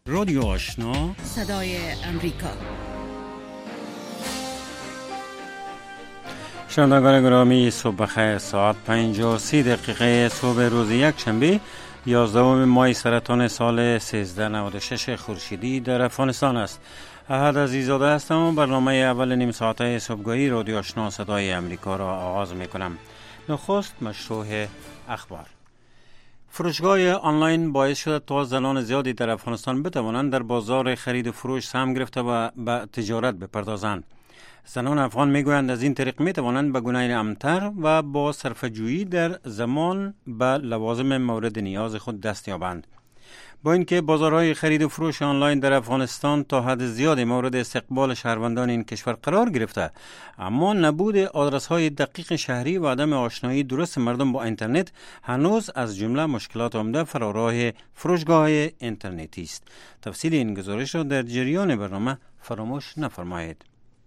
رادیو آشنا، صدای امریکا. شنوندگان گرامی، صبح بخیر. ساعت 5:30 صبح روز یک شنبه 11 ماه سرطان سال 1396 خورشیدی در افغانستان است. احد عزیزاده هستم و برنامه اول نیم ساعته صبحگاهی رادیو آشنا صدای امریکا را آغاز می کنم. نخست مشروع اخبار. فروشگاه آنلاین باعث شده تا زنان زیادی در افغانستان بتوانند در بازار خرید و فروش سهم گرفته و به تجارت بپردازند. زنان افغان میگویند از این طریق میتوانند به گونه امن‌تر و با صرفه‌جویی در زمان به لوازم مورد نیاز خود دست یابند. با اینکه بازارهای خرید و فروش آنلاین در افغانستان تا حد زیادی مورد استقبال شهروندان این کشور قرار گرفته، اما نبود آدرس‌های دقیق شهری و عدم آشنایی درست مردم با اینترنت هنوز از جمله مشکلات عمده فراراه فروشگاه اینترنتی است. تفصیل این گزارش را در جریان برنامه فراموش نفرمایید.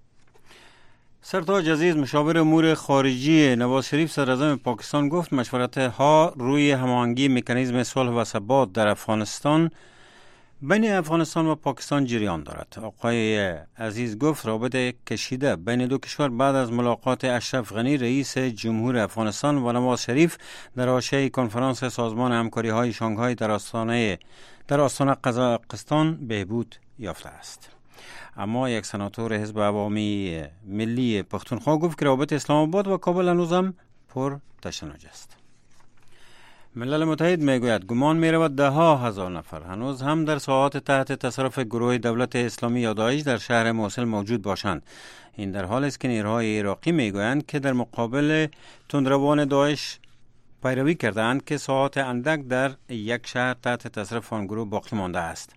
سرتاج عزیز، مشاور امور خارجی نواز شریف صدراعظم پاکستان، گفت مشورت‌ها روی هماهنگی مکانیزم صلح و ثبات در افغانستان بین افغانستان و پاکستان جریان دارد. آقای عزیز گفت رابطه کشیده بین دو کشور بعد از ملاقات اشرف غنی رئیس جمهور افغانستان و نواز شریف در حاشیه کنفرانس سازمان همکاری‌های شانگهای در آستانه قزاقستان بهبود یافته است. اما یک سناتور حزب عوامی ملی پختونخوا گفت که روابط اسلام آباد و کابل هنوز هم پر تشنج است. ملل متحد میگوید گمان می‌رود ده ها هزار نفر هنوز هم در ساحات تحت تصرف گروه دولت اسلامی یا داعش در شهر موصل موجود باشند. این در حالی است که نیروهای عراقی میگویند که در مقابل تندروان داعش پیروی کردند که ساحات اندک در یک شهر تحت تصرف آن گروه باقی مانده است.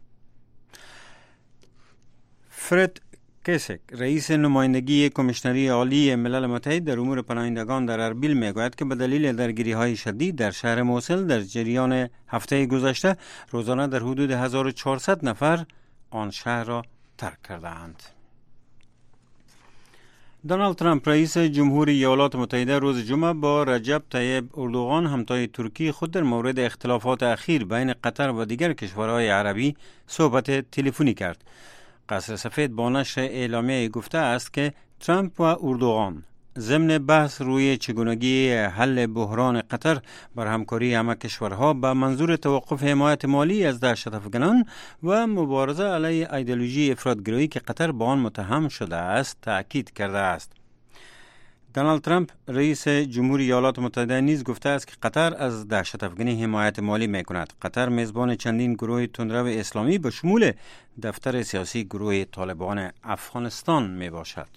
فرد کیسک، رئیس نمایندگی کمیشنری عالی ملل متحد در امور پناهندگان در اربیل میگوید که به دلیل درگیری‌های شدید در شهر موصل در جریان هفته گذشته روزانه در حدود 1400 نفر آن شهر را ترک کردند. دونالد ترامپ رئیس جمهوری ایالات متحده روز جمعه با رجب طیب اردوغان همتای ترکی خود در مورد اختلافات اخیر بین قطر و دیگر کشورهای عربی صحبت تلفنی کرد. قصر سفید با نشر اعلامیه گفته است که ترامپ و اردوغان ضمن بحث روی چگونگی حل بحران قطر بر همکاری همه کشورها به منظور توقف حمایت مالی از دهشت‌افکنان و مبارزه علیه ایدئولوژی افراط‌گرایی که قطر با آن متهم شده است تأکید کرده است. دونالد ترامپ رئیس جمهوری ایالات متحده نیز گفته است که قطر از دهشت‌افکنی حمایت مالی می‌کند. قطر میزبان چندین گروه تندرو اسلامی به شمول دفتر سیاسی گروه طالبان افغانستان میباشد.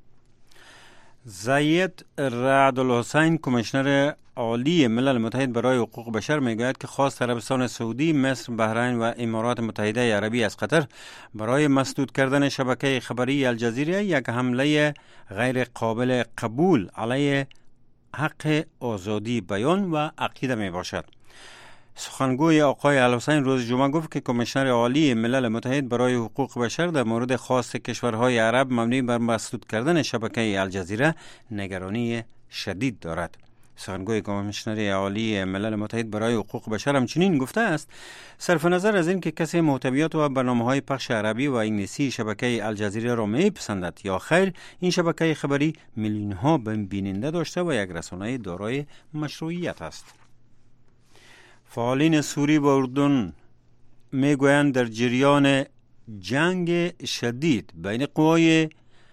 زید رعد الحسین، کمیشنر عالی ملل متحد برای حقوق بشر، میگوید که خواست عربستان سعودی، مصر، بحرین و امارات متحده عربی از قطر برای مسدود کردن شبکه خبری الجزیره یک حمله غیر قابل قبول علیه حق آزادی بیان و عقیده می باشد. سخنگوی آقای الحسین روز جمعه گفت که کمیشنر عالی ملل متحد برای حقوق بشر در مورد خواست کشورهای عرب مبنی بر مسدود کردن شبکه الجزیره نگرانی شدید دارد. سخنگوی کمیشنر عالی ملل متحد برای حقوق بشر همچنین گفته است صرف نظر از این که کسی محتویات و برنامه‌های پخش عربی و انگلیسی شبکه الجزیره را میپسندد یا خیر، این شبکه خبری میلیون‌ها بیننده داشته و یک رسانه دارای مشروعیت است. فعالین سوری و اردن میگویند در جریان جنگ شدید بین قوای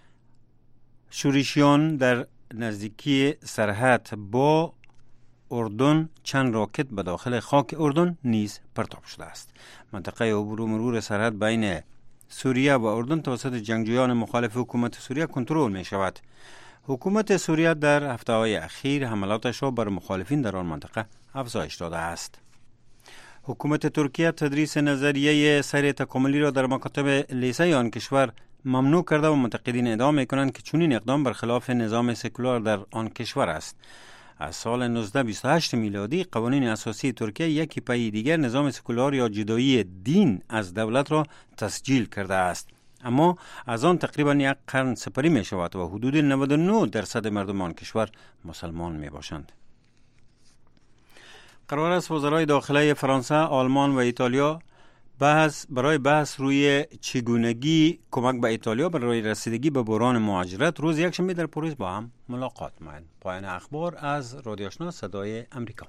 شورشیان در نزدیکی سرحد با اردن چند راکت به داخل خاک اردن نیز پرتاب شده است. منطقه عبور و مرور سرحد بین سوریه و اردن توسط جنگجویان مخالف حکومت سوریه کنترل می شود. حکومت سوریه در هفته‌های اخیر حملاتش را بر مخالفین در آن منطقه افزایش داده است. حکومت ترکیه تدریس نظریه سیر تکاملی را در مکاتب لیسه آن کشور ممنوع کرده و منتقدین ادعا می‌کنند که چنین اقدام برخلاف نظام سکولار در آن کشور است. از سال 1928 میلادی قوانین اساسی ترکیه یکی پی دیگر نظام سکولار یا جدایی دین از دولت را تسجیل کرده است. اما از آن تقریبا یک قرن سپری می شود و حدود 99% مردم آن کشور مسلمان می باشند. قرار است وزرای داخله فرانسه، آلمان و ایتالیا برای بحث روی چگونگی کمک به ایتالیا برای رسیدگی به بحران مهاجرت روز یکشنبه در پاریس با هم ملاقات می‌کنیم. پایان اخبار از رادیو آشنا صدای امریکا.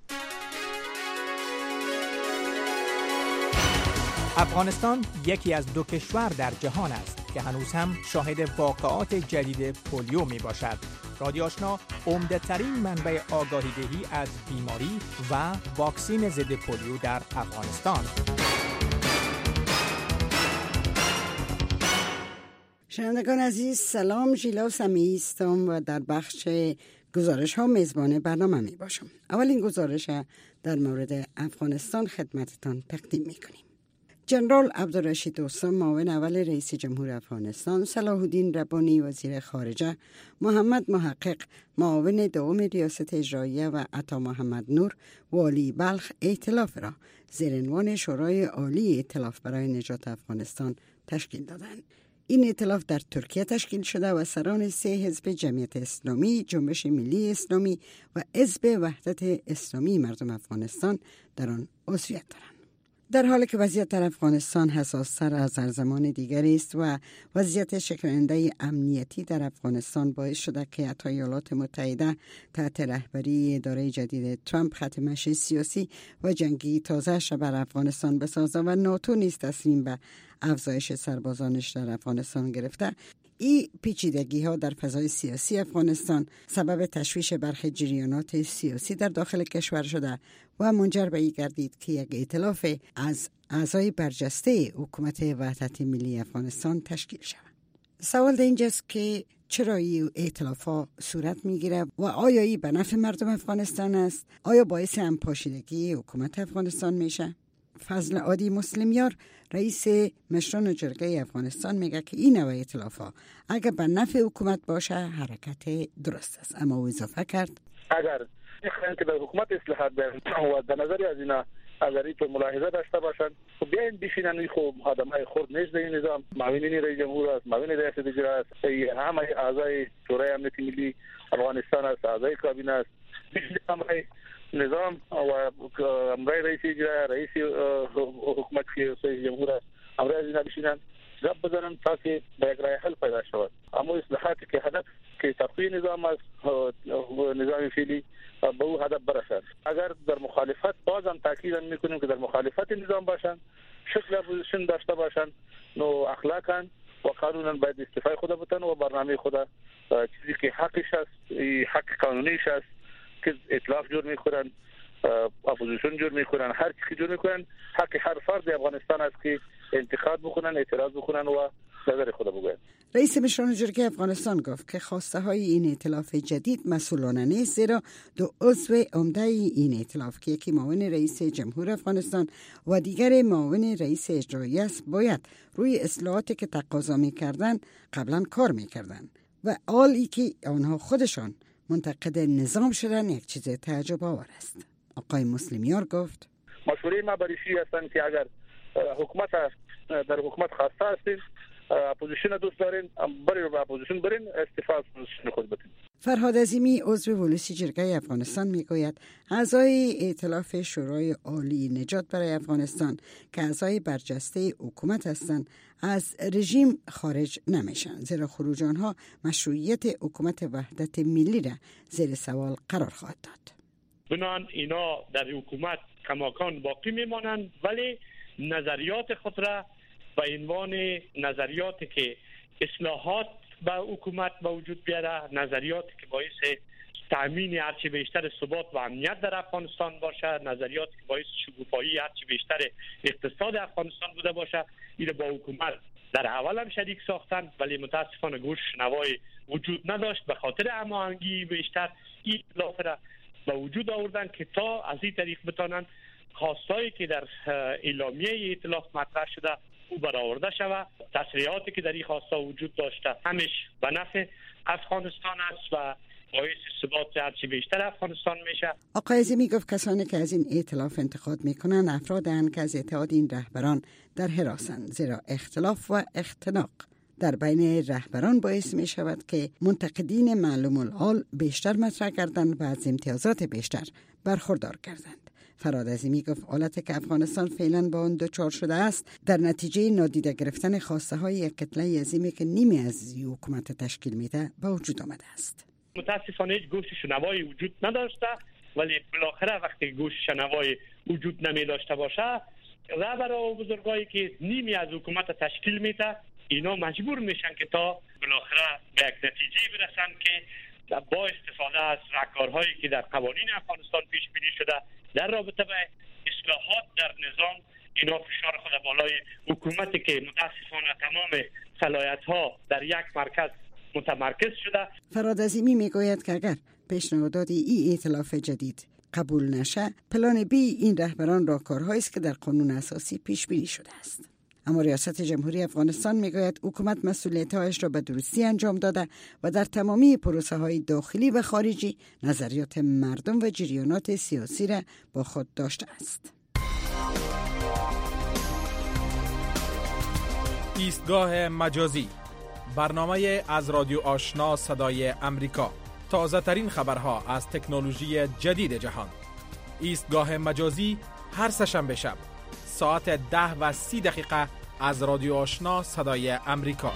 افغانستان یکی از 2 کشور در جهان است که هنوز هم شاهد واقعات جدید پولیو می باشد. رادیو آشنا عمده ترین منبع آگاهی دهی از بیماری و واکسین ضد پولیو در افغانستان. شنوندگان عزیز سلام، ژیلا سمیعی هستم و در بخش گزارش ها میزبان برنامه می باشم. اولین گزارش در مورد افغانستان خدمتتان تقدیم می کنیم. جنرال عبدالرشید دوستم معاون اول رئیس جمهور افغانستان، صلاح الدین ربانی وزیر خارجه، محمد محقق معاون دوم ریاست اجراییه و عطا محمد نور والی بلخ ائتلاف را زیر عنوان شورای عالی ائتلاف برای نجات افغانستان تشکیل دادند. این ائتلاف در ترکیه تشکیل شده و سران 3 حزب جمعیت اسلامی، جنبش ملی اسلامی و حزب وحدت اسلامی مردم افغانستان در آن عضویت دارند. در حالی که وضعیت در افغانستان حساس‌تر از هر زمان دیگری است و وضعیت شکننده امنیتی در افغانستان باعث شده که حتی ایالات متحده تحت رهبری اداره جدید ترامپ خط مشی سیاسی و جنگی تازه‌اش بر افغانستان بسازه و ناتو نیز تصمیم به افزایش سربازانش در افغانستان گرفته. این پیچیدگی ها در فضای سیاسی افغانستان سبب تشویش برخی جریانات سیاسی در داخل کشور شده و منجر به این گردید که یک ائتلاف از اعضای برجسته حکومت وحدت ملی افغانستان تشکیل شود. سوال در اینجاست که چرا این ائتلاف ها صورت میگیره و آیا این به نفع مردم افغانستان است؟ آیا باعث همپاشیدگی حکومت افغانستان میشه؟ فضل عادی مسلمیار رئیس مشران جرگه افغانستان میگه که این نوع ائتلاف‌ها اگر به نفع حکومت باشه حرکت درست است، اما او اضافه کرد اگر میخواین که در حکومت اصلاحات بیارن و در نظر از اینا اگر این ملاحظه داشته باشن و بیاین بشینن این خوب آدمای خود نزد این نظام معاونین رئیس جمهور است، معاون ریاست اجرا است، همه اعضای شورای امنیت ملی افغانستان است، اعضای کابینه است، همه نظام و امرای رئیس اجرا، رئیس حکومت رئیس جمهور است، امرای از اینا بشینن گپ بزنن تا که به یک راه حل پیدا شود. اما اصلاحاتی که هدف که تقویت نظام است، نظام فعلی به او هدف برسد. اگر در مخالفت بازم تاکید میکنیم که در مخالفت نظام باشن، شکل اپوزیشن داشته باشن، نو اخلاقا و قانونا باید استعفای خود بتن و برنامه خود چیزی که حقش است، حق قانونیش است که ائتلاف جور میکنن، اپوزیشن جور میکنن، هر چیزی جور میکنن، حق هر فرد افغانستان است که انتخاب بکنن، اعتراض بکنن و نظر خود بگوین. رئیس مشران جرگه افغانستان گفت که خواسته های این ائتلاف جدید مسئولانه نیست، زیرا 2 عضو عمده این ائتلاف که یکی معاون رئیس جمهور افغانستان و دیگر معاون رئیس اجرایی است باید روی اصلاحاتی که تقاضا میکردن قبلا کار میکردن و حالی که آنها خودشان منتقد نظام شدن یک چیز تعجب آور است. آقای مسلمیار گفت مشوره ما برشی هستند که اگر در حکومت خواسته هستید، اپوزیشن دوست دارین، برین اپوزیشن برین، استعفا از اپوزیشن خود بدین. فرهاد عظیمی عضو ولسی جرگه افغانستان میگوید اعضای ائتلاف شورای عالی نجات برای افغانستان که اعضای برجسته حکومت هستند از رژیم خارج نمیشن، زیرا خروج آنها مشروعیت حکومت وحدت ملی را زیر سوال قرار خواهد داد. بنان اینا در حکومت کماکان باقی میمانند، ولی نظریات خود را به عنوان نظریاتی که اصلاحات به حکومت به وجود بیاره، نظریاتی که باعث تامین هرچی بیشتر ثبات و امنیت در افغانستان باشه، نظریاتی که باعث شکوفایی هرچی بیشتر اقتصاد افغانستان بوده باشه، این با حکومت در اول هم شریک ساختن، ولی متاسفانه گوش شنوای وجود نداشت. به خاطر هماهنگی بیشتر این اختلاف را به وجود آوردن که تا از این طریق بتانن خواستایی که در اعلامیه ائتلاف مطرح شده او برآورده شود. تسریعاتی که در این خواسته وجود داشته همش به نفع افغانستان است و باعث ثبات هرچی بیشتر افغانستان میشه. آقای عظیمی گفت کسانی که از این ائتلاف انتقاد میکنن افرادند که از اتحاد این رهبران در حراسند، زیرا اختلاف و اختناق در بین رهبران باعث می شود که منتقدین معلوم الحال بیشتر مطرح کردند و از امتیازات بیشتر برخوردار کردند. فراد عظیمی گفت حالتی که افغانستان فعلا با آن دچار شده است در نتیجه نادیده گرفتن خواسته های قتله عظیمی که نیمی از حکومت تشکیل میده به وجود آمده است. متاسفانه هیچ گوش شنوایی وجود نداشته، ولی بالاخره وقتی گوش شنوایی وجود نمی داشته باشه، رهبران و بزرگایی که نیمی از حکومت تشکیل میده اینا مجبور میشن که تا بالاخره به یک نتیجه برسن که با استفاده از راهکارهایی که در قوانین افغانستان پیش بینی شده در رابطه با اصلاحات در نظام، اینا فشار خود بالای حکومتی که متاسفانه تمام صلاحیت‌ها در یک مرکز متمرکز شده. فراد عظیمی میگوید که اگر پیشنهادات این ائتلاف جدید قبول نشه، پلان بی این رهبران راهکارهایی است که در قانون اساسی پیش بینی شده است. اما ریاست جمهوری افغانستان میگوید حکومت مسئولیت‌هایش را به درستی انجام داده و در تمامی پروسه‌های داخلی و خارجی نظریات مردم و جریانات سیاسی را با خود داشته است. ایستگاه مجازی، برنامه از رادیو آشنا صدای امریکا. تازه ترین خبرها از تکنولوژی جدید جهان. ایستگاه مجازی هر سه‌شنبه شب ساعت 10:30 از رادیو آشنا صدای امریکا.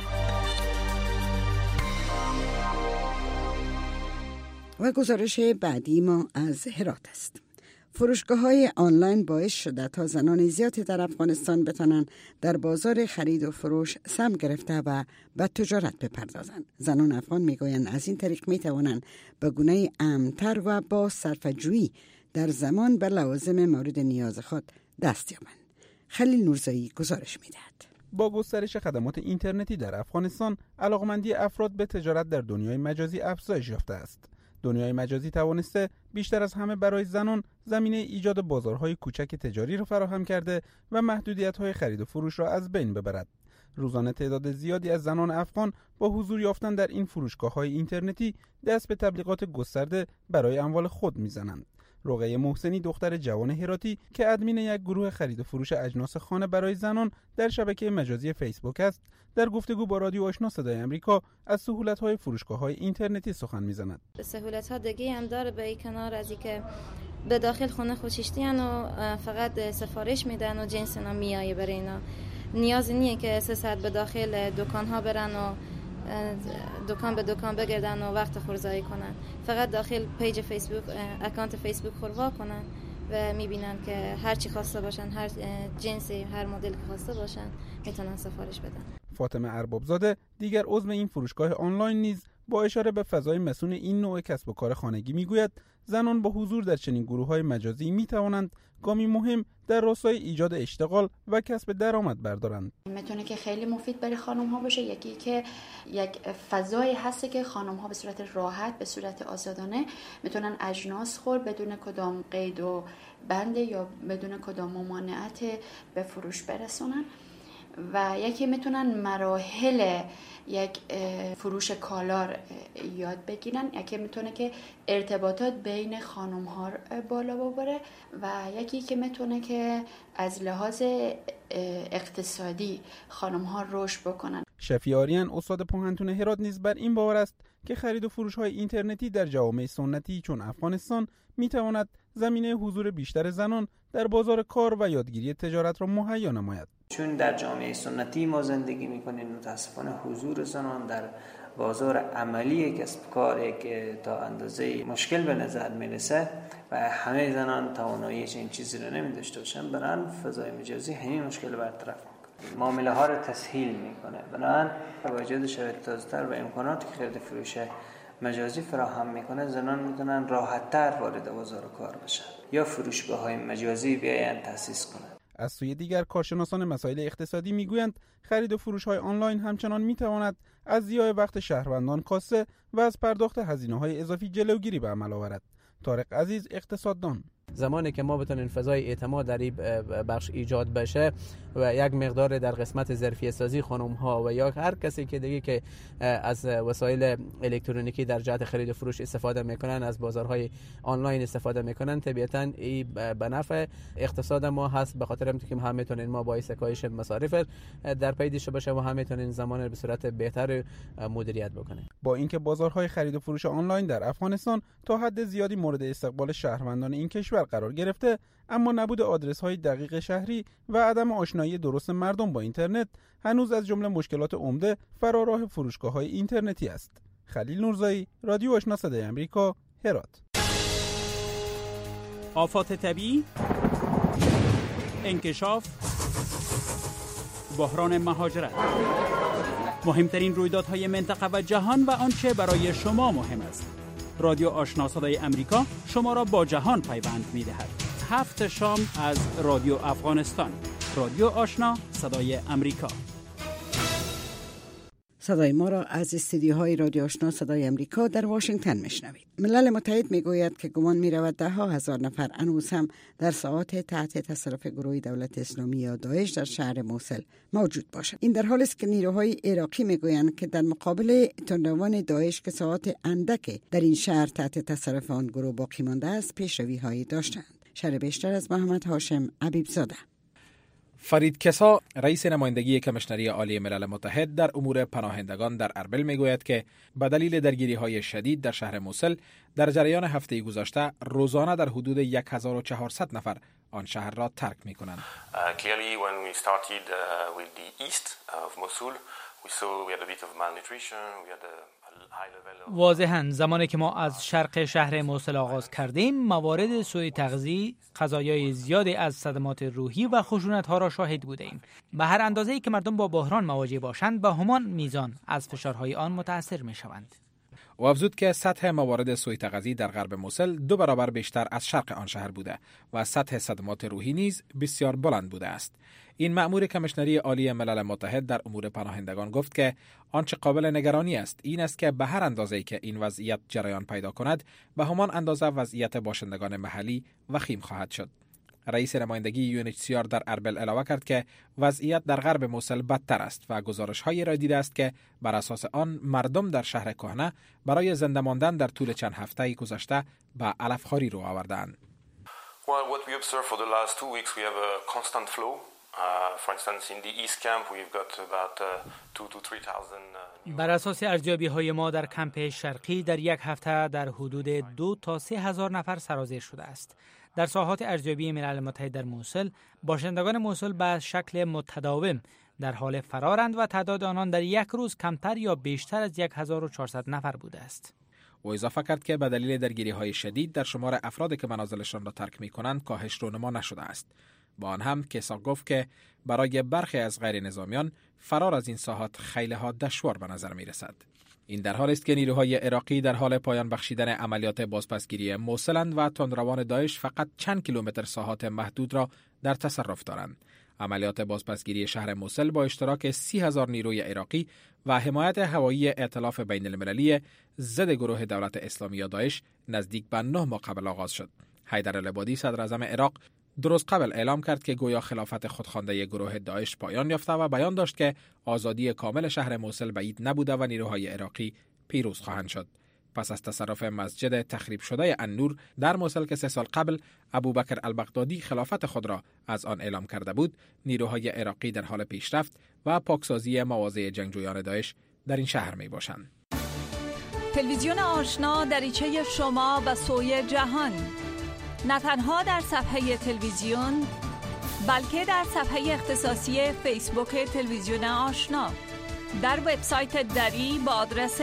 و گزارش بعدی ما از هرات است. فروشگاه‌های آنلاین باعث شده تا زنان زیادی در افغانستان بتوانند در بازار خرید و فروش سهم گرفته و به تجارت بپردازند. زنان افغان میگویند از این طریق میتوانند به گونه امن‌تر و با صرفه‌جویی در زمان به لوازم مورد نیاز خود دست یابند. خلیل نورزایی گزارش میدهد. با گسترش خدمات اینترنتی در افغانستان، علاقمندی افراد به تجارت در دنیای مجازی افزایش یافته است. دنیای مجازی توانسته بیشتر از همه برای زنان زمینه ایجاد بازارهای کوچک تجاری را فراهم کرده و محدودیت‌های خرید و فروش را از بین ببرد. روزانه تعداد زیادی از زنان افغان با حضور یافتن در این فروشگاه‌های اینترنتی دست به تبلیغات گسترده برای اموال خود می‌زنند. رقیه محسنی، دختر جوان هراتی که ادمین یک گروه خرید و فروش اجناس خانه برای زنان در شبکه مجازی فیسبوک است، در گفتگو با رادیو آشنا صدای امریکا از سهولت‌های فروشگاه‌های اینترنتی سخن می‌زند. سهولت‌ها دیگه هم داره، به این کنار از اینکه به داخل خونه خوششتیان و فقط سفارش میدن و جنس اینا میایه برای اینا. نیازی نیه که 3 ساعت به داخل دکان‌ها برن و دکان به دکان بگردن و وقت خورزایی کنن. فقط داخل پیج فیسبوک، اکانت فیسبوک خوروا کنن و میبینن که هر چی خواسته باشن، هر جنسی، هر مدل که خواسته باشن میتونن سفارش بدن. فاطمه اربابزاده، دیگر عضو این فروشگاه آنلاین نیز با اشاره به فضای مسئول این نوع کسب و کار خانگی میگوید زنان با حضور در چنین گروه‌های مجازی میتوانند گامی مهم در راستای ایجاد اشتغال و کسب درآمد بردارند. میتونه که خیلی مفید برای خانم‌ها باشه. یکی که یک فضایی هست که خانم‌ها به صورت راحت، به صورت آزادانه میتونن اجناس خود بدون کدام قید و بند یا بدون کدام ممانعت به فروش برسونن و یکی میتونن مراحل یک فروش کالا یاد بگیرن. یکی میتونه که ارتباطات بین خانم ها بالا ببره و یکی که میتونه که از لحاظ اقتصادی خانم ها رشد بکنن. شفیع آریان، استاد پوهنتون هرات، نیز بر این باور است که خرید و فروش های اینترنتی در جوامع سنتی چون افغانستان میتواند زمینه حضور بیشتر زنان در بازار کار و یادگیری تجارت را مهیا نماید. چون در جامعه سنتی ما زندگی میکنیم، متاسفانه حضور زنان در بازار عملی کسب کاری که تا اندازه مشکل به نظر میرسه و همه زنان توانایی این چیزی رو نمیداشته باشن، بنابراین فضای مجازی همین مشکل برطرف میکنه، معامله ها رو تسهیل میکنه. بنابراین با وجود شرایط تازه‌تر و امکاناتی که خرید فروش مجازی فراهم میکنه، زنان میتونن راحت‌تر وارد بازار کار بشن یا فروشگاه‌های مجازی بیاین تأسیس کنن. از سوی دیگر کارشناسان مسائل اقتصادی میگویند خرید و فروش‌های آنلاین همچنان میتواند از ضیاع وقت شهروندان کاسته و از پرداخت هزینه‌های اضافی جلوگیری به عمل آورد. طارق عزیز، اقتصاددان: زمانی که ما بتونیم فضای اعتماد در این بخش ایجاد بشه و یک مقدار در قسمت ظرفیت سازی خانم ها و یا هر کسی که دیگه که از وسایل الکترونیکی در جهت خرید و فروش استفاده میکنن، از بازارهای آنلاین استفاده میکنن، طبیعتاً این به نفع اقتصاد ما هست، به خاطر اینکه هم میتونین ما باعث کاهش مصارف در پیدش باشه و هم میتونین زمان به صورت بهتر مدیریت بکنه. با اینکه بازارهای خرید و فروش آنلاین در افغانستان تا حد زیادی مورد استقبال شهروندان این کشور قرار گرفته، اما نبود آدرس‌های دقیق شهری و عدم آشنایی درست مردم با اینترنت هنوز از جمله مشکلات عمده فراراه فروشگاه‌های اینترنتی است. خلیل نورزایی، رادیو آشنا صدای آمریکا، هرات. آفات طبیعی، انکشاف، بحران مهاجرت، مهمترین رویدادهای منطقه و جهان و آنچه برای شما مهم است. رادیو آشنا صدای آمریکا شما را با جهان پیوند می‌دهد. 7 شام از رادیو افغانستان. رادیو آشنا صدای آمریکا. صدای ما را از استودیوهای رادیو آشنا صدای آمریکا در واشنگتن میشنوید. ملل متحد میگوید که گمان میرود 10,000 نفر هنوز هم در ساعات تحت تصرف گروه دولت اسلامی یا داعش در شهر موصل موجود باشد. این در حالی است که نیروهای عراقی میگویند که در مقابل تندروان داعش که ساعات اندک در این شهر تحت تصرف آن گروه باقی مانده است، پیشروی‌هایی داشتند. شرح بیشتر از محمد هاشم عبیب زاده. فرید کسا، رئیس نمایندگی کمیشنری عالی ملل متحد در امور پناهندگان در اربیل میگوید که به دلیل درگیری‌های شدید در شهر موصل در جریان هفته گذشته روزانه در حدود 1400 نفر آن شهر را ترک می‌کنند. Clearly when we started with the east of Mosul, we saw we had a bit of malnutrition, we had a واضحاً زمانی که ما از شرق شهر موصل آغاز کردیم، موارد سوء تغذیه، قضایای زیادی از صدمات روحی و خشونت‌ها را شاهد بودیم. به هر اندازه‌ای که مردم با بحران مواجه باشند، به همان میزان از فشارهای آن متأثر می‌شوند. و افزود که سطح موارد سوء تغذیه در غرب موصل 2 برابر بیشتر از شرق آن شهر بوده و سطح صدمات روحی نیز بسیار بلند بوده است. این مأمور کمیشنری عالی ملل متحد در امور پناهندگان گفت که آنچه قابل نگرانی است این است که به هر اندازه‌ای که این وضعیت جریان پیدا کند، به همان اندازه وضعیت باشندگان محلی وخیم خواهد شد. رئیس نمایندگی UNHCR در اربیل علاوه کرد که وضعیت در غرب موصل بدتر است و گزارش‌هایی را دیده است که بر اساس آن مردم در شهر کهنه برای زنده ماندن در طول چند هفته گذشته به علفخواری رو آوردند. Well, what we observed for the last 2 weeks, we have a constant flow. For instance, in the East Camp, we've got about 2,000 to 3,000. بر اساس ارزیابی‌های ما در کمپ شرقی در یک هفته در حدود 2 تا 3,000 نفر سرازیر شده است. در ساحات ارزیابی ملل متحد در موصل، باشندگان موصل به شکل متداوم در حال فرارند و تعداد آنان در یک روز کمتر یا بیشتر از 1,400 نفر بوده است. و اضافه کرد که به دلیل درگیری‌های شدید در شمار افرادی که منازلشان را ترک می‌کنند کاهش رونما نشده است. با آن هم کسا گفت که برای برخی از غیر نظامیان فرار از این ساحات خیلی ها دشوار به نظر می رسد. این در حالی است که نیروهای عراقی در حال پایان بخشیدن عملیات بازپسگیری موصلند و تندروان داعش فقط چند کیلومتر ساحات محدود را در تصرف دارند. عملیات بازپسگیری شهر موصل با اشتراک 30,000 نیروی عراقی و حمایت هوایی ائتلاف بین المللی ضد گروه دولت اسلامی یا داعش نزدیک به 9 ماه قبل آغاز شد. حیدر العبادی صدر اعظم عراق درست قبل اعلام کرد که گویا خلافت خودخوانده گروه داعش پایان یافته و بیان داشت که آزادی کامل شهر موصل بعید نبوده و نیروهای عراقی پیروز خواهند شد. پس از تصرف مسجد تخریب شده النور در موصل که 3 سال قبل ابوبکر البغدادی خلافت خود را از آن اعلام کرده بود، نیروهای عراقی در حال پیشرفت و پاکسازی مواضع جنگجویان داعش در این شهر می باشند. تلویزیون آشنا دریچه شما و سوی جهان، نه تنها در صفحه تلویزیون بلکه در صفحه اختصاصی فیسبوک تلویزیون آشنا، در وبسایت دری با آدرس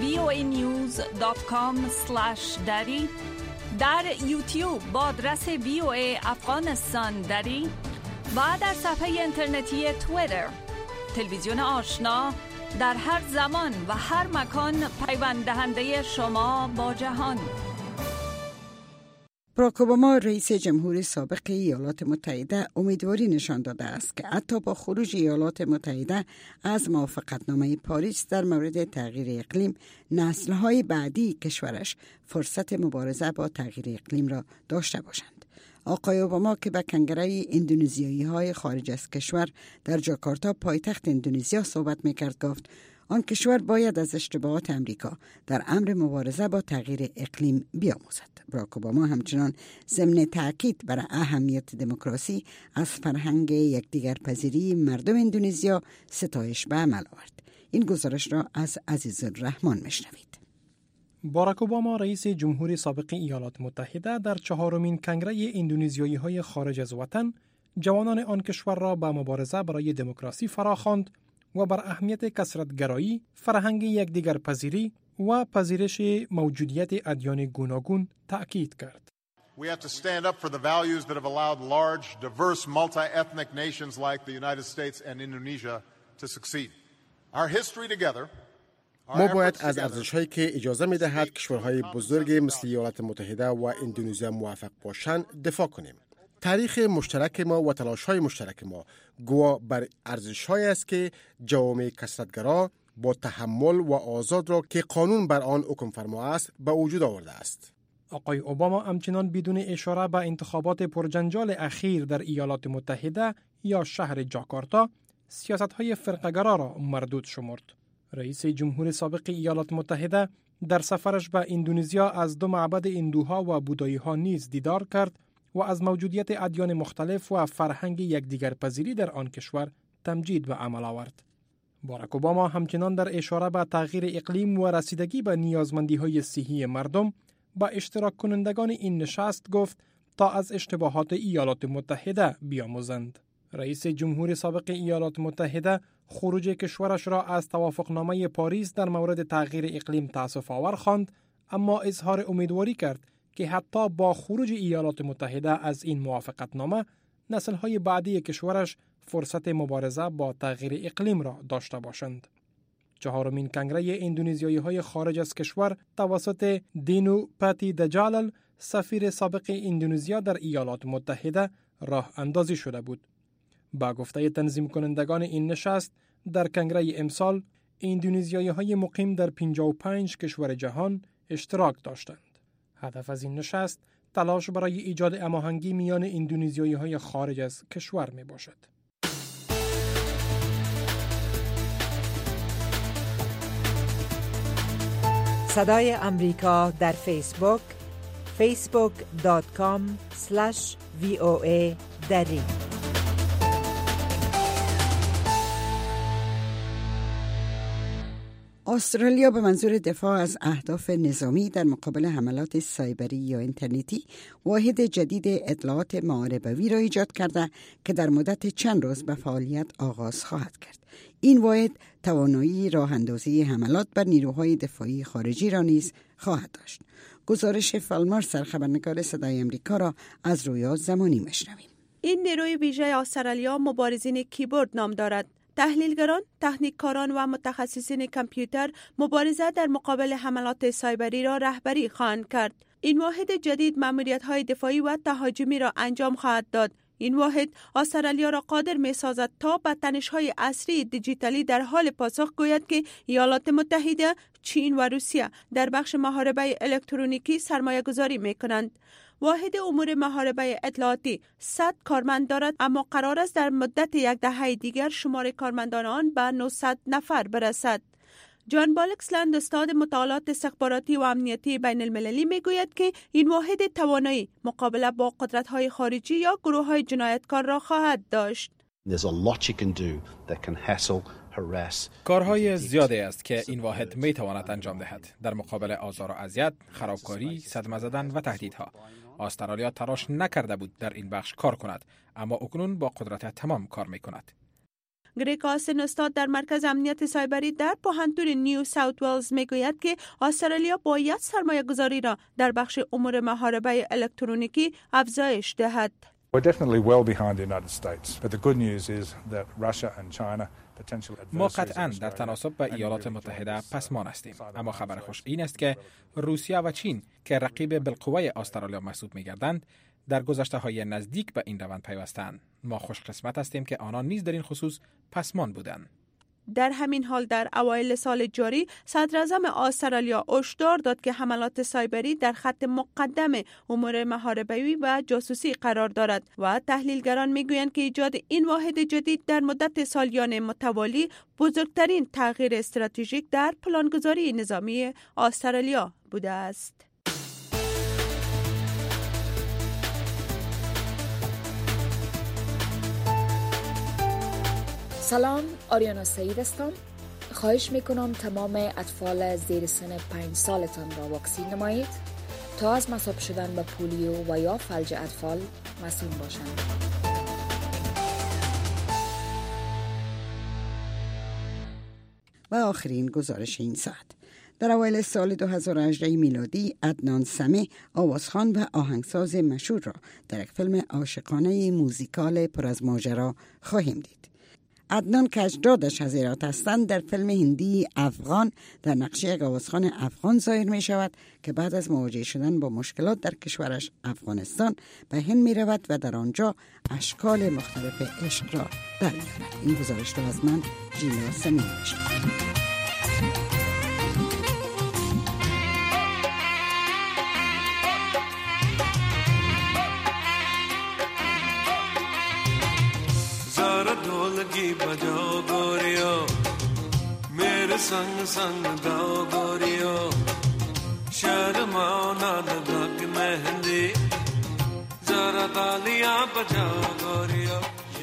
voanews.com/dari، در یوتیوب با آدرس VOA افغانستان دری و در صفحه اینترنتی توییتر. تلویزیون آشنا در هر زمان و هر مکان پیوند دهنده شما با جهان. باراک اوباما رئیس جمهور سابق ایالات متحده امیدواری نشان داده است که حتی با خروج ایالات متحده از موافقتنامه پاریس در مورد تغییر اقلیم، نسل‌های بعدی کشورش فرصت مبارزه با تغییر اقلیم را داشته باشند. آقای اوباما که به کنگره اندونزیایی‌های خارج از کشور در جاکارتا پایتخت اندونزیا صحبت می‌کرد گفت آن کشور باید از اشتباهات امریکا در امر مبارزه با تغییر اقلیم بیاموزد. باراک اوباما همچنان ضمن تاکید بر اهمیت دموکراسی از فرهنگ یکدیگرپذیری مردم اندونزیا ستایش به عمل آورد. این گزارش را از عزیزالرحمن میشنوید. باراک اوباما رئیس جمهوری سابق ایالات متحده در 4مین کنگره اندونزیایی‌های خارج از وطن جوانان آن کشور را به مبارزه برای دموکراسی فراخواند و بر اهمیت کثرت‌گرایی، فرهنگ یکدیگر پذیری و پذیرش موجودیت ادیان گوناگون تأکید کرد. We have to stand up for the values that have allowed large, diverse, multi-ethnic nations like the United States and Indonesia to succeed. Our history together. ما باید از ارزش‌هایی که اجازه می‌دهد کشورهای بزرگ مثل ایالات متحده و اندونزیا موفق باشند دفاع کنیم. تاریخ مشترک ما و تلاش‌های مشترک ما گواه بر ارزش‌هایی است که جوامع کثرت‌گرا با تحمل و آزاد را که قانون بر آن حکم فرما است به وجود آورده است. آقای اوباما همچنان بدون اشاره به انتخابات پرجنجال اخیر در ایالات متحده یا شهر جاکارتا سیاست‌های فرقه‌گرا را مردود شمرد. رئیس جمهور سابق ایالات متحده در سفرش به اندونزیا از 2 معبد هندوها و بودایی‌ها نیز دیدار کرد و از موجودیت ادیان مختلف و فرهنگ یکدیگر پذیری در آن کشور تمجید به عمل آورد. باراک اوباما همچنان در اشاره به تغییر اقلیم و رسیدگی به نیازمندی‌های صحی مردم با اشتراک کنندگان این نشست گفت تا از اشتباهات ایالات متحده بیاموزند. رئیس جمهور سابق ایالات متحده خروج کشورش را از توافقنامه پاریس در مورد تغییر اقلیم تأسف آور خواند، اما اظهار امیدواری کرد که حتی با خروج ایالات متحده از این موافقتنامه نسل‌های بعدی کشورش فرصت مبارزه با تغییر اقلیم را داشته باشند. 4مین کنگره اندونزیایی‌های خارج از کشور توسط دینو پاتی دجالل سفیر سابق اندونزیا در ایالات متحده راه اندازی شده بود. با گفته تنظیم کنندگان این نشست در کنگره امسال اندونزیایی‌های مقیم در 55 کشور جهان اشتراک داشتند. هدف از این نشست تلاش برای ایجاد هماهنگی میان اندونزیایی‌های خارج از کشور می باشد. صدای امریکا در فیسبوک facebook.com/VOA دری. استرالیا به منظور دفاع از اهداف نظامی در مقابل حملات سایبری یا اینترنتی واحد جدید اطلاعات معاربوی را ایجاد کرده که در مدت چند روز به فعالیت آغاز خواهد کرد. این واحد توانایی راه اندازی حملات بر نیروهای دفاعی خارجی را نیز خواهد داشت. گزارش فالمار سرخبرنگار صدای امریکا را از رویا زمانی میشنویم. این نیروی ویژه استرالیا مبارزین کیبورد نام دارد. تحلیلگران، تکنیککاران و متخصصین کامپیوتر مبارزه در مقابل حملات سایبری را رهبری خواهند کرد. این واحد جدید ماموریت‌های دفاعی و تهاجمی را انجام خواهد داد. این واحد استرالیا را قادر می‌سازد تا به تنش‌های عصری دیجیتالی در حال پاسخ گوید که ایالات متحده، چین و روسیه در بخش محاربه الکترونیکی سرمایه‌گذاری می‌کنند. واحد امور محاربه اطلاعاتی 100 کارمند دارد، اما قرار است در مدت 1 دهه دیگر شمار کارمندان آن به 900 نفر برسد. جان بالکسلند استاد مطالعات استخباراتی و امنیتی بین المللی میگوید که این واحد توانایی مقابله با قدرت‌های خارجی یا گروه‌های جنایتکار را خواهد داشت. کارهای زیادی است که این واحد می تواند انجام دهد در مقابل آزار و اذیت، خرابکاری، صدمه زدن و تهدیدها. استرالیا تلاش نکرده بود در این بخش کار کند، اما اکنون با قدرت تمام کار می کند. گریگ آسن استاد در مرکز امنیت سایبری در پوهنتون نیو ساوت ولز میگوید که استرالیا باید سرمایه گذاری را در بخش امور محاربه الکترونیکی افزایش دهد. ما قطعاً در تناسب با ایالات متحده پسمان هستیم، اما خبر خوش این است که روسیه و چین که رقیب بالقوه استرالیا محسوب می‌گردند در گذشته‌های نزدیک به این روند پیوستند. ما خوشقسمت هستیم که آنان نیز در این خصوص پسمان بودند. در همین حال در اوایل سال جاری صدراعظم استرالیا هشدار داد که حملات سایبری در خط مقدم امور محاربه‌ای و جاسوسی قرار دارد و تحلیلگران میگویند که ایجاد این واحد جدید در مدت سالیان متوالی بزرگترین تغییر استراتژیک در پلانگذاری نظامی استرالیا بوده است. سلام، آریانا سعید هستم. خواهش میکنم تمام اطفال زیر سن 5 سالتان را واکسین نمایید تا از مصاب شدن به پولیو و یا فلج اطفال مصون باشند. و آخرین گزارش این ساعت. در اوایل سال 2018 میلادی عدنان سمی آوازخوان و آهنگساز مشهور را در یک فیلم عاشقانه موزیکال پر از ماجرا خواهیم دید. عدنان که اجدادش از هرات هستند در فیلم هندی افغان در نقش یک آوازخوان افغان ظاهر می شود که بعد از مواجه شدن با مشکلات در کشورش افغانستان به هند می رود و در آنجا اشکال مختلف عشق را در می کند. این گزارش را از من جیلا سمی نوشتم. ढोलकी बजाओ गोरियो मेरे संग संग गाओ गोरियो शर्माओ ना लगा के मेहंदी जरा तालियां बजाओ गोरियो.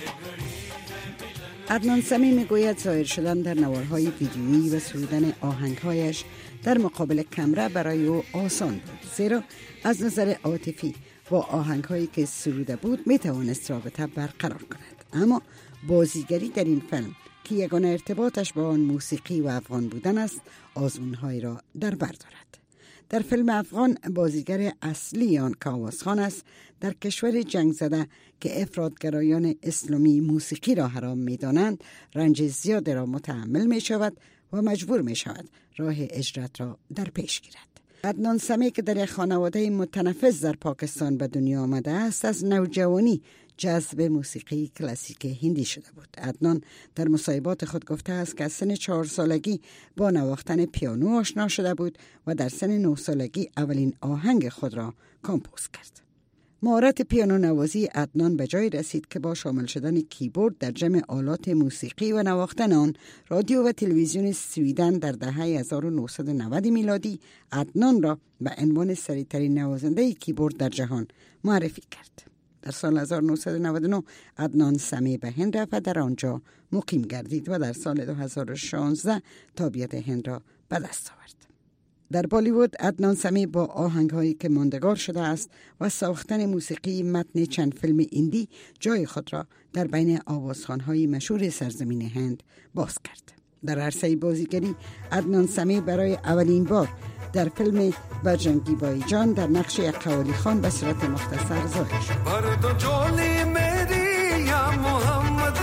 عدنان سمی میگوید ظاهر شدن در نوارهای ویدیویی و سرودن آهنگهایش در مقابل کمره برای او آسان بود، زیرا از نظر عاطفی با آهنگهایی که سروده بود میتوانست رابطه برقرار کند. اما بازیگری در این فیلم که یگانه ارتباطش با آن موسیقی و افغان بودن است آزمون‌های را در بر دارد. در فیلم افغان بازیگر اصلی آن که آوازخوان است در کشور جنگ زده که افراطگرایان اسلامی موسیقی را حرام می‌دانند رنج زیاد را متحمل می‌شود و مجبور می‌شود راه هجرت را در پیش گیرد. عدنان سمی که در یک خانواده متنفذ در پاکستان به دنیا آمده است از نوجوانی جذب موسیقی کلاسیک هندی شده بود. عدنان در مصاحبات خود گفته است که از سن 4 سالگی با نواختن پیانو آشنا شده بود و در سن 9 سالگی اولین آهنگ خود را کمپوز کرد. مهارت پیانو نوازی عدنان به جای رسید که با شامل شدن کیبورد در جمع آلات موسیقی و نواختن آن رادیو و تلویزیون سویدن در دهه 1990 میلادی عدنان را به عنوان سریع‌ترین نوازنده کیبورد در جهان معرفی کرد. در سال 1999 عدنان سمی به هند رفت و در آنجا مقیم گردید و در سال 2016 تابعیت هند را به دست آورد. در بالیوود عدنان سمی با آهنگهایی که ماندگار شده است و ساختن موسیقی متن چند فیلم هندی جای خود را در بین آوازخوان‌های مشهور سرزمین هند باز کرد. در عرصه بازیگری عدنان سمی برای اولین بار در فیلم برجنگی بای جان در نقش یک قوالی خان به صورت مختصر ظاهر شد. भर दो झोली मेरी या मोहम्मद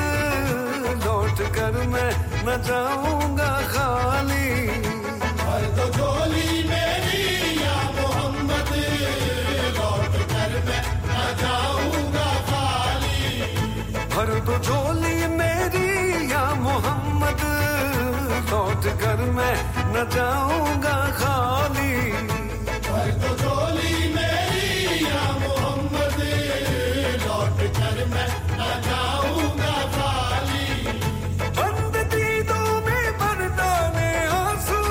लौट कर मैं न जाऊंगा खाली. भर दो झोली मेरी या मोहम्मद लौट कर मैं न जाऊंगा खाली. भर दो झोली मेरी या मोहम्मद लौट कर मैं न जाऊंगा खाली. भर दो झोली मेरी या मोहम्मद लौट कर मैं न जाऊंगा खाली. बंद दीदों में भर डाले आंसू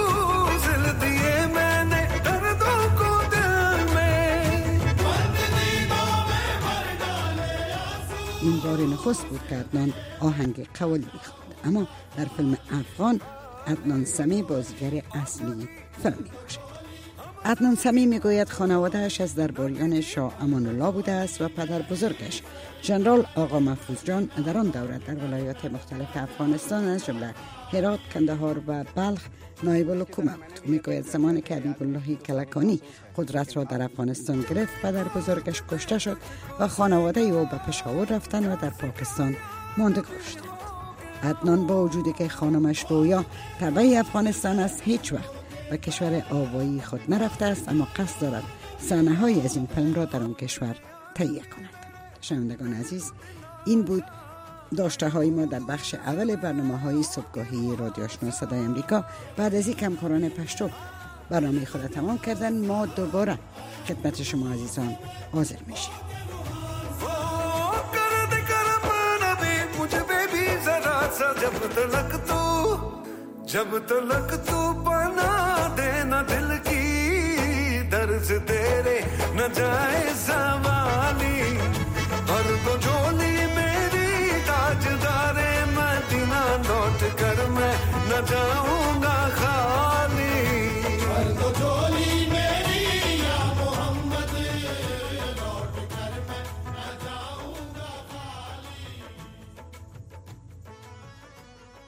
सिल दिए मैंने दर्दों को दिल में. बंद दीदों में भर डाले आंसू. این بار نخست بود که عدنان آهنگ قوالی می‌خواند، اما در فیلم افغان عدنان سمی بازیگر اصلی فیلم میباشد. عدنان سمی میگوید خانواده‌اش از درباریان شاه امان الله بوده است و پدر بزرگش ژنرال آقا محفوظ جان در آن دوره در ولایات مختلف افغانستان از جمله هرات، کندهار و بلخ نایب الحکومه بود. میگوید زمانی که حبیب الله کلکانی قدرت را در افغانستان گرفت پدر بزرگش کشته شد و خانواده او به پشاور رفتن و در پاکستان ماندگار شدند. عدنان با وجودی که خانمش رویا تبع افغانستان است هیچ وقت به کشور آبایی خود نرفته است، اما قصد دارد صحنه‌هایی از این فیلم را در آن کشور تهیه کند. شنوندگان عزیز، این بود داشته های ما در بخش اول برنامه های صبحگاهی رادیو آشنا صدای امریکا. بعد از اینکه همکاران پشتو برنامه خود تمام کردن ما دوباره خدمت شما عزیزان حاضر میشیم. जब तलक तू बना देना दिल की दर्द तेरे न जाए सवाली. भर दो झोली मेरी ताजदारे मदीना लौट कर मैं न जाऊंगा खा